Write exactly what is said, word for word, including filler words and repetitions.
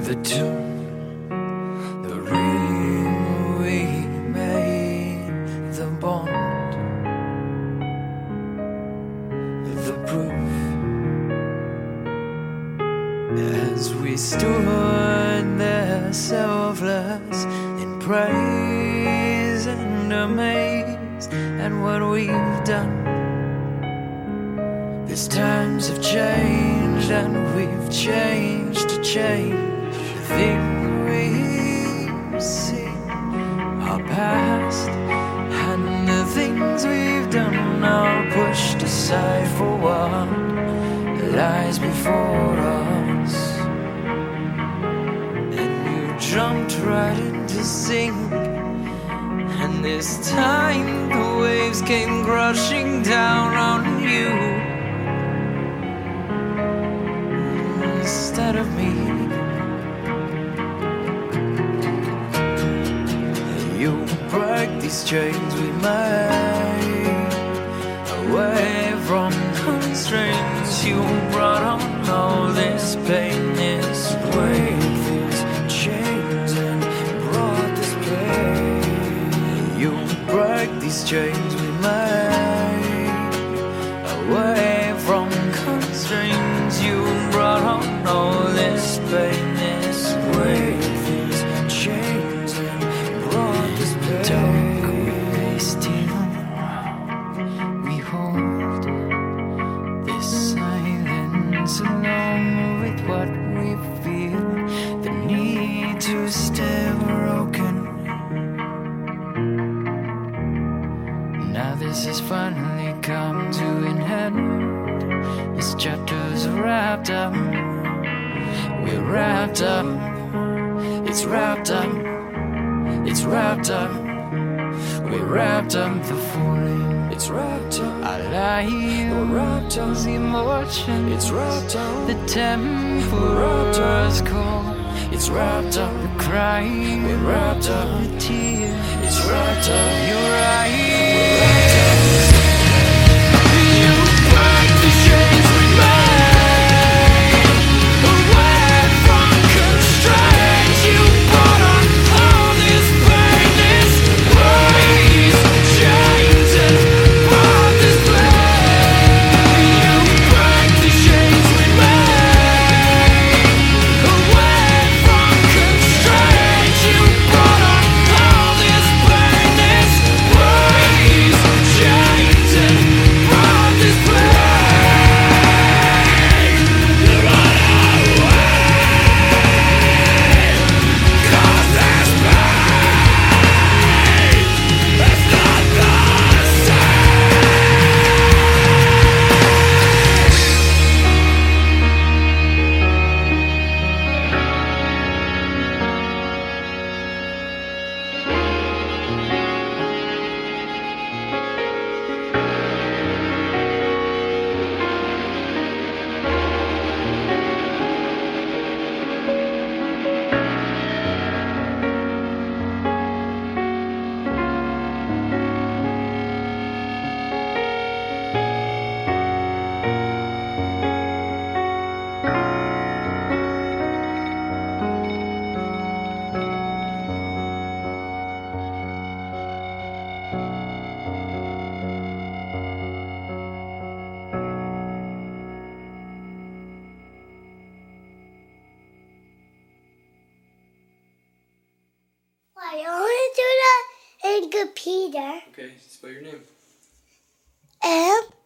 The tune, the ring we made, the bond, the proof. As we stood there selfless in praise and amazed at what we've done. These times have changed and we've changed to change. The things we see are past, and the things we've done are pushed aside for what lies before us. And you jumped right into sing, and this time the waves came crashing down on you instead of me. You break these chains we made, away from constraints. You brought on all this pain, this weight, these chains, and brought this pain. You break these chains we made, away from constraints. You brought on all this pain, this weight, these chains, and brought this pain. Don't we still, we hold this silence along with what we feel, the need to stay broken. Now this has finally come to an end. This chapter's wrapped up. We're wrapped up. It's wrapped up. It's wrapped up. We're wrapped up. The falling. It's wrapped up. Our lives. We're wrapped up. The emotion. It's wrapped up. The temper's cold. It's wrapped up. The crying. We're wrapped up. The tears. It's wrapped up. You're right. We're wrapped up. You break the chains we made, away from constraints. You brought on all this pain, this weight, chains, and brought this pain. You break the chains we made, away from constraints. You brought on all this pain, this weight, chains, and brought this pain. I only do that in computer. Okay, spell your name. M